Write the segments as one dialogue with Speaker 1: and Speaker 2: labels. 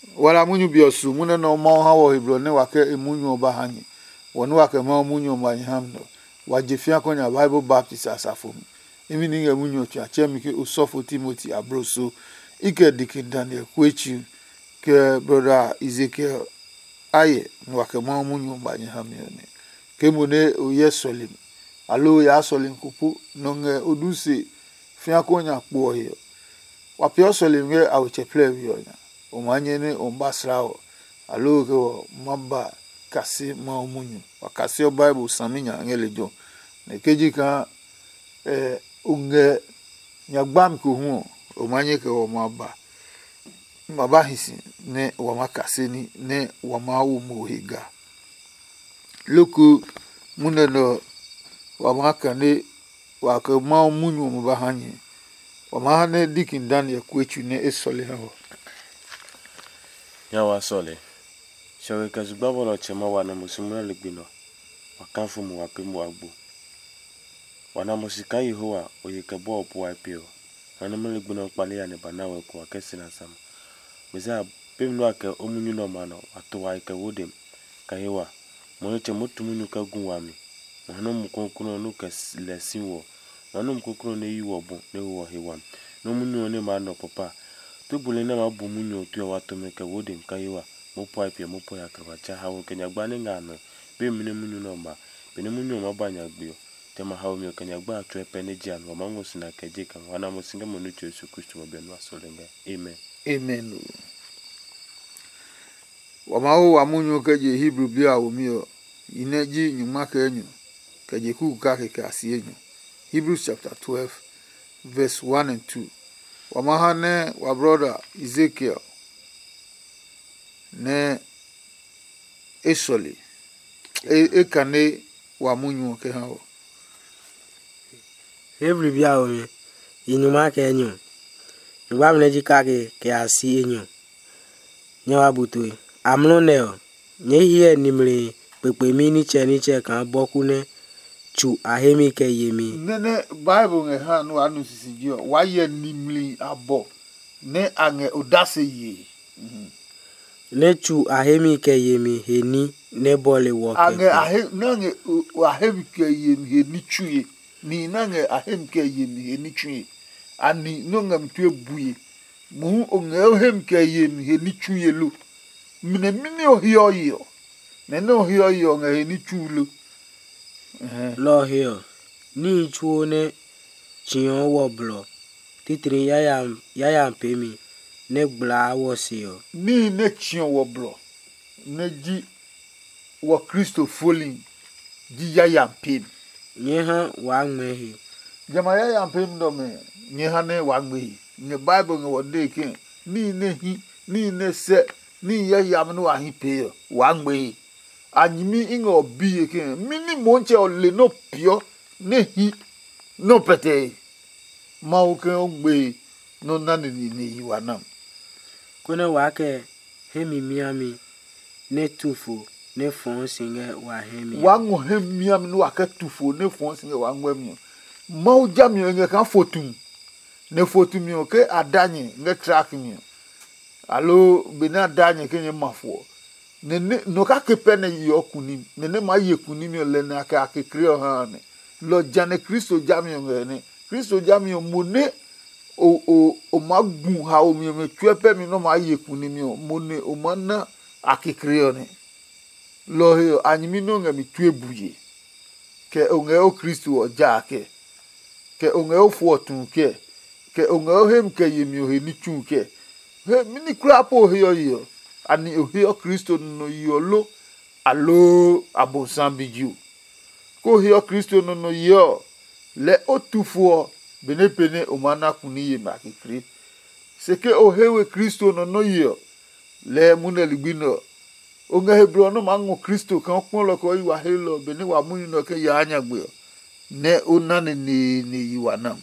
Speaker 1: wala munyu biosu mune no ma ha wo hebro ne wake emunyu oba hanyi wonu wake ma munyu ma nyam no wajefia konya Bible Baptist asafo imi ni emunyu twa chemike Osofo Timothy Abroso ike Dikin Daniel Kwechi ke brother Ezekiel aye no wake ma munyu ma nyam ne kemune oye solim alo ya solim kupu no nge oduse fia konya kpo yo wapio solim nge awcheple bionya omanye ne ombasrao alo ke mamba kasi ma omunyu wakasi o Bible saminya ngelejo ne kejika unge nyagbam ko hu omanye ke o maba hisi ne wa makasi ni ne wa mawu muhiga loku muneno wa makane wa ke ma omunyu mubahanye wa mahane Dikin Daniel Kwechi ne esole ho
Speaker 2: Yawa sole. Shawe kazubabo na chema wana musimuna ligbino. Wakanfu muwapimu wagbu. Wana musika Yehowa oyekebo opuwa ipio. Wana ligbino kpali ya nebanawe kwa kesi na sama. Mizea pimnu wake omunyu no mano watuwa ike wudem. Kahewa. Mwoneche mutu munyu kagun wami. Mwano mkukuno nuke lesinwo. Mwano mkukuno ne yu wabu ne uwa hewa. No munyu one mano papa. Tubule na mabu munyo tuwa watu meke wode mkaiwa mopo ipia mopo ya krabacha hawo kenya gbani ngano be mine munyo no ma bene munyo mabanya gbio tema hawo mi kenya gba atwe peneji an wa mango sina kejeka wana musinga monucho Yesu Kristo mabenu asolenga amen
Speaker 1: amen wa mawo wa munyo keje Hebrew bia wo mi ineji nyuma ka enyu keje ku ka ke asienyu Hebrews chapter 12 verse 1 and 2 Wamahane wa brother Ezekiel ne esoli ekane wa munyu ke hawo
Speaker 3: Hebrew bia o mi inyuma ka enyu Yoba mneji ka ke asi enyu nyawa butu amno ne o nye hie nimre pepe mi ni che kan boku ne chu ahemi ke yemi
Speaker 1: nene Bible nge ha no anu sisijio waye nimli abo ne ange odase ye
Speaker 3: ne chu ahemi ke yemi heni ne bole woke
Speaker 1: ange nange ahemi ke yemi heni chuye ni nange ahemi ke yemi heni chuye ani nonga mtwe buye mu onge ahemi ke yemi heni chuye lu mine ohio yo nene ohio yo nge heni chulu
Speaker 3: lo here ni chuo ne chion wo blo titri yaya pemi ne gbla wo sio
Speaker 1: ni ne chion wo blo ne ji wo Kristo folin ji yaya pem
Speaker 3: nye ha wa ngmehi
Speaker 1: jama yaya pem do me nye ha ne wa ngmehi ne Bible nge wode ke ni ne hi ni ne se ni yaya no wa hi pe wa ngmehi anyimi ingo biye ke mini monche o le no pio ne hi no pete ma o ke ogbe no nani ni yiwanam
Speaker 3: kone wake hemi miami ne tufu ne fon singe wa hemi
Speaker 1: wangu hemiam no wake tufu ne fon singe wangu emi ma o jami nge kan fotum ne fotum yo ke adanye nge track mi alo bena adanye ke nye mafo nene no ka kepene yokuni nene ma yekuni mi le na ka akekre ha ne lo jane Kristo jami ngene Kristo jami mone o magun ha o mi me twepe mi no ma yekuni mi mone o mana akekre ne lo he anyimi no ngami twebuye ke onge o Kristo o jake ke onge o fortun ke onge o hem ke yemi o he ni tun ke he mini krapo he yo ani ohio Kristo no yolo alo abosambiju ko ohio Kristo no yo le otufuo benepene omana kuni ye makikri seke ohewe Kristo no yo le muneligbino onga hebro no mango Kristo kan polo ko yiwa helo bene wa munu no ke ya anyagbe ne onane ni yiwanam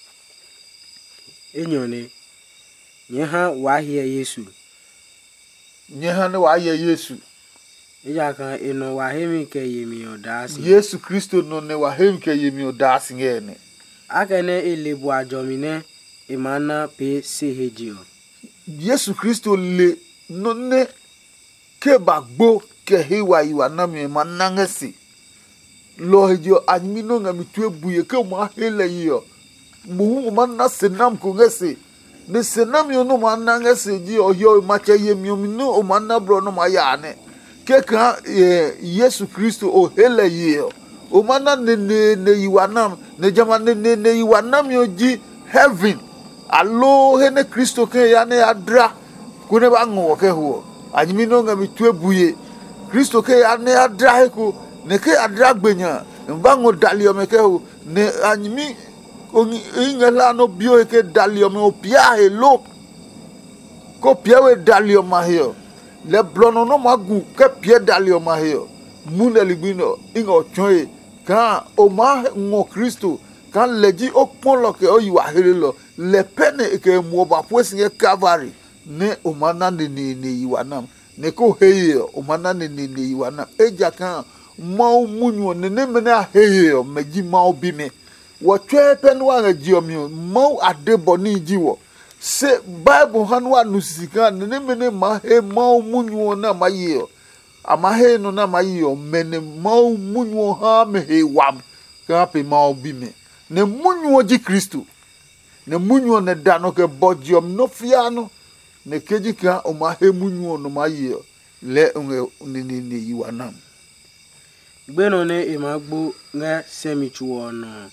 Speaker 3: enyone nyeha wa hie Yesu
Speaker 1: nyeha ne wa ye Yesu
Speaker 3: ija kan eno wa hemi ke yemi odasi
Speaker 1: Yesu Kristo no ne wa hemi ke yemi odasi ngene
Speaker 3: akene elebu ajomine imana pe sehejio
Speaker 1: Yesu Kristo le no ne ke bagbo ke hewa yiwa na mi manangesi lo hejo animi no ngami tu ebuye ke mo hele yo mo manna senam ko ngesi ne senam yo no manangesi ji ohio mache yemi no o manna bro no maya ne ke ka Yesu Kristo o hele yo o manna ne yiwa nam ne jama ne yiwa nam yo ji heaven alo he ne Kristo ke ya ne adra kune ba ngo ke ho animi no ngami tu ebuye Kristo ke ya ne adra he ko ne ke adra gbenya mba ngo dalio me ke ho ne animi ongi ingela no bio ke dalio me opia he lo ko pia we dalio ma he le blono no magu ke pia dalio ma he muna libino ingo choe ka o ma ngo Kristo kan leji okpon lo ke o yiwa here lo le pene ke mo ba posi ke Calvary ne o mana ne yiwa nam ne ko heye o mana ne yiwa nam eja kan mau munyo ne mene heye meji mau bi me wo twe pen wa ngaji o mi mau adebo ni jiwo se Bible hanwa nusika ne mene ma he mau munyo na maye ama he no na maye mene mau munyo ha me he wam ka pe mau bi me ne munyo ji Kristo ne munyo ne da no ke bodium no fiano ne keji ka o ma he munyo no maye le ni yiwa nam
Speaker 3: gbeno ne imagbo nga semichuo no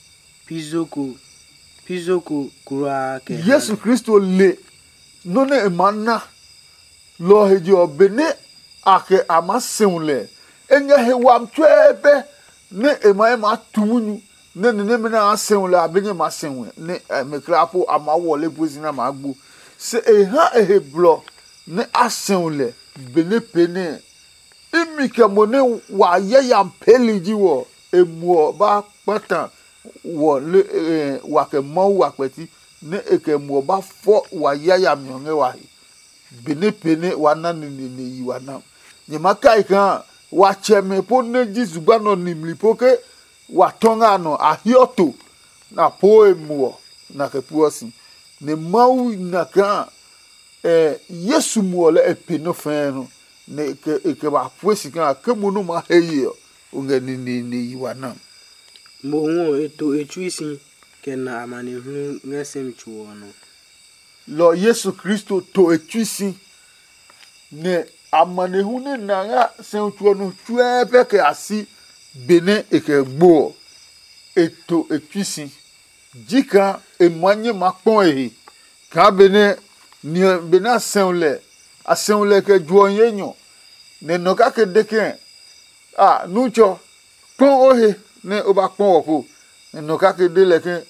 Speaker 3: pizoko kura ke
Speaker 1: Yesu Kristo le no ne emana lo heji obene ake amasenle enya he wam twebe ne ema tumunyu ne mena asenle abenye masenwe ne mekrapo amawole pozina magbo se eha blo ne asenle bene pene imike mone wa yeyam peliji wo emuo ba patan wo le wa ke mo wa peti ne eke muo ba fo wa yeyam yonge wa bene pene wa na ni yiwa na nyimaka ikan wa cheme po ne jizuba no nimli poke wa tonga no ahioto na po emuo na ke puosi ne mau na kan Yesu muo le epino feno ne ke ba posi kan ke munu ma heye unga ni yiwa na
Speaker 3: mo eto etuisi ke na amane hu ngesem chuo no
Speaker 1: lo Yesu Kristo to etuisi ne amane hu ne na ga sen chuo no chuebe ke asi bene eke gbo eto etuisi jika emanye makpon ehi ka bene ni bena asenle ke juonyenyo ne noka ke deken nucho pon ohe ne oba pon woko ne noka ke de leke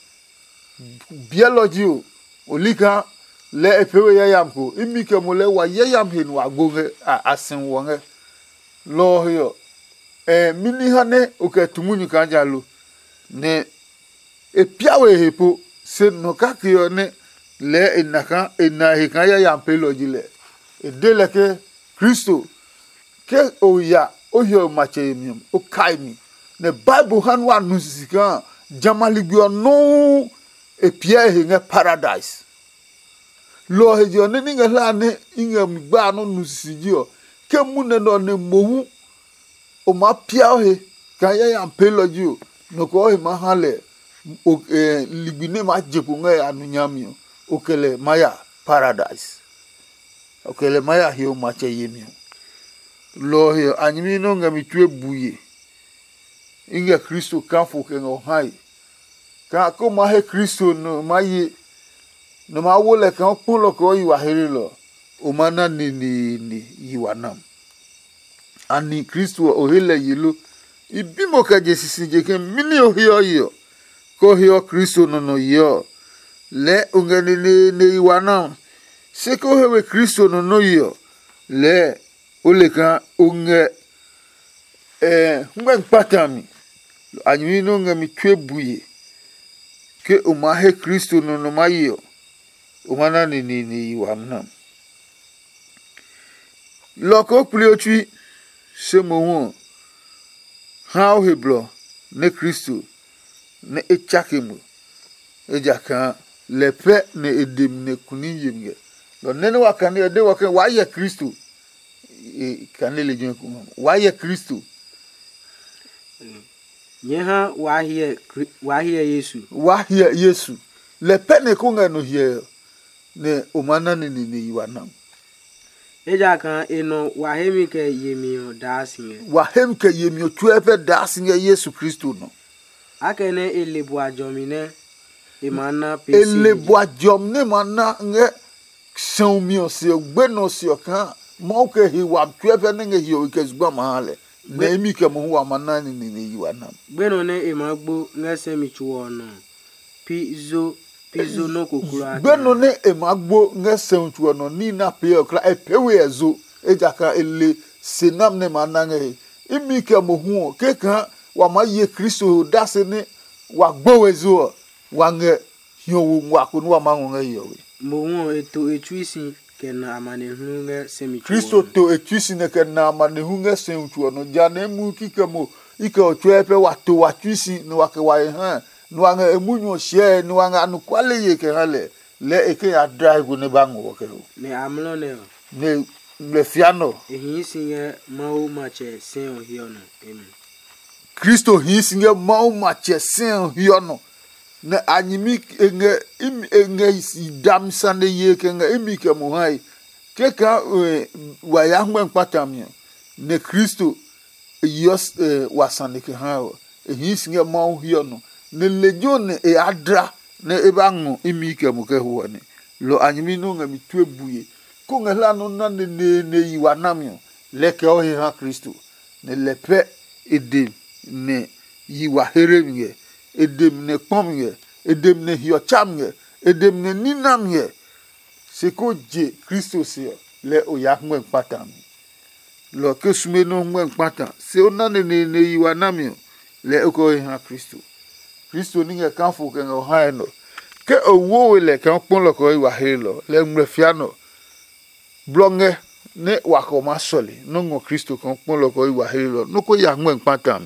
Speaker 1: biology olika le epewe yayam ko imike mo le wa yayam he no agoge asen wonge lo yo mini hane oketumunyu kanjalo ne epiawe hepo se noka ke yo ne le enaka enahikan yayam peloji le edele ke Kristo ke oya ohio mache mi o kai mi ne Bible han wa nusika jamaligbo no epia he paradise lo he jo ne ninga la ne ingam gba no nusiji o ke mu ne no ne mohu o ma pia he kan yayam peloji o no ko he ma hale o ligbine ma jepo nga anunyami o kele maya paradise okele maya hiyo mache yemi lo hiyo anyimi no ngami tue buye inga Kristo kanfo ke ngo hai ka ko ma he Kristo no maye no ma wole kan pon lo ko yiwa here lo o mana ni yiwa nam ani Kristo o hele yilo ibimo ka jesisi je ke mini o hiyo ko hiyo Kristo no yo le ungani ni yiwa nam se ko hewe Kristo no yo le ole kan unge ngwe patami anyimi no ngami twe buye ke o ma he Kristo no mayo o mana ni wanam loko pliochi se mo ho how he blo ne Kristo ne echakemu ejaka lepe ne edim ne kunin yemge lo nene wakane de wakan wa ye Kristo kanele jun ku wa ye Kristo
Speaker 3: Nyeha wahie Yesu.
Speaker 1: Le pene ko nga no hie ne omana ni yiwana.
Speaker 3: Eja kan eno wahemi ke yemio dasinge.
Speaker 1: Wahem ke yemio tuepe dasinge Yesu Kristo no.
Speaker 3: Akene elebu ajomine imana pesi.
Speaker 1: Elebu ajomne mana nge saumio si ogbeno si okan mo ke hiwa tuepe nge hiyo ke zgba mahale. Na emi ke mo wa manani ni yiwana.
Speaker 3: Gbeno ne emagbo nge semichuo no. Pizo no kokura.
Speaker 1: Gbeno ne emagbo nge semichuo no ni na pe okra epewe ezo ejaka ele senam ne manange. Emi ke mo hu ke kan wa ma ye Kristo dase ne wa gbo ezo wa nge hiyo wa ko no wa ma nge hiyo.
Speaker 3: Mo hu eto etuisi na amane hunge semichuo.
Speaker 1: Kristo to etuisi ne ke na amane hunge semichuo no jana emu kikamo ike otwepe wato watuisi no wake wae ha no wanga emunyo share no wanga anu kwale ye ke hale le eke ya drive ne bango wake
Speaker 3: ne amlo
Speaker 1: ne le fiano
Speaker 3: hinsinge mau mache sen hiono emi
Speaker 1: Kristo hinsinge mau mache sen hiono na anyimi enge dam sande ye ke nga emi ke mo hai keka wa ya ngwen patamio ne Kristo yos wasande ke ha hinsinge mau hiono ne lejone adra ne ebango emi ke mo ke huane lo anyimi no nga mituebuye ko nga la no na ne yiwanamio leke o ha Kristo ne lepe edem ne yiwa heremye edem ne pomye edem ne hiochamye edem ne ninamye seko je Kristo se le o ya ngwen patam lo ke sume no ngwen patam se ona ne yiwanamio le ko ha Kristo ninge kanfo ke ngo haeno ke owo le kan pon lo ko yiwa helo le mrefiano blonge ne wakoma soli no ngo Kristo kan pon lo ko yiwa helo no ko ya ngwen patam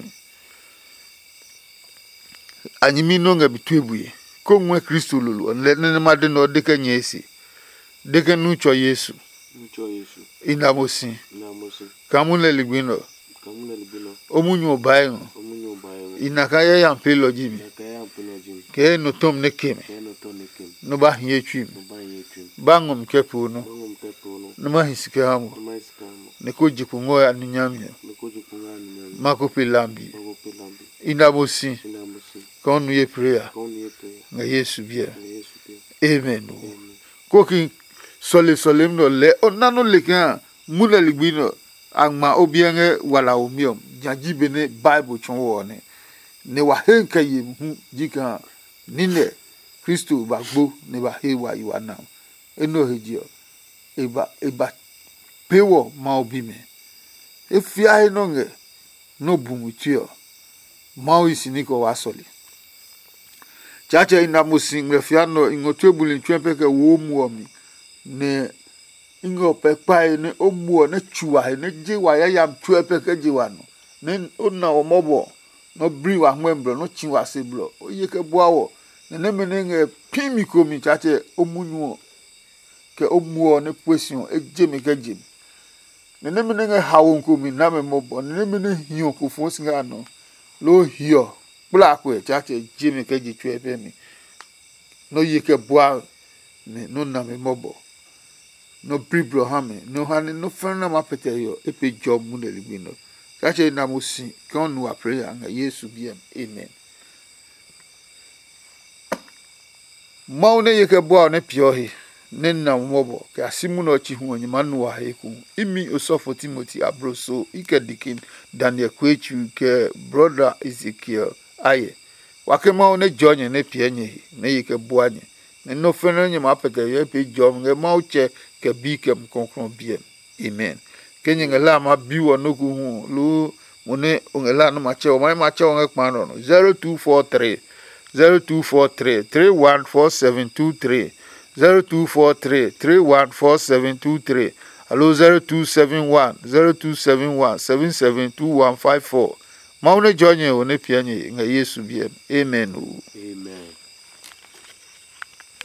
Speaker 1: anyimi no nga bituebuye ko nwe Kristo lulu le ne ma de no de ke nyesi de ke nu cho Yesu inamosi kamune ligbino omunyo bayo inakaya ya mpelo jimi ke no tom ne keme no ba hie twim bango mkepo no no ma hisike hamu ne ko jikungo ya nunyamye mako pilambi inamosi konu ye prayer nga Yesu bia amen koki sole mno le onano lekan muna ligbino angma obienge wala omiom jajibe ne Bible chonwo ne wa henka yem hu jika nine Kristo bagbo ne ba hewa yiwana eno hejio eba pewo ma obime efia enonge no bumutio ma isiniko wasoli chacha ina musin refiano ingotwebuli twempeke wo muomi ne ingo pepai ne omuo ne chuwa ne jiwa ya yam twepeke jiwano ne onna omobo no bri wa hwembro no chiwa sebro oyeke boawo ne menenge pimi komi chacha omunyo ke omuo ne question ejemi ke jim ne menenge hawo komi na memobo ne mene hiyo kofo singa no lo hiyo bla ko chacha jemi ke ji twepe mi no yeke boa me no na memobo no bribro hame no hane no fana mapete yo epe job mu de ligbino kache na musi kon no prayer nga Yesu biem amen maune yeke boa ne piohi ne na mobo ke asimu no chi hu onyima no wa heku imi osofo Timothy abroso ike dikin Daniel Kwechu ke brother Ezekiel aye wake maune jonye ne pienye ne yeke boa nye ne no fana nyima pete yo epe job nge mauche ke bikem konkron bien amen kenye ngala ma biwo no ku hu lu mone ngala no ma che o ma che o ngekpa no 0243 314723 0243 314723 allo 0271 772154 maune jonye one pianye nga Yesu bien amen
Speaker 2: amen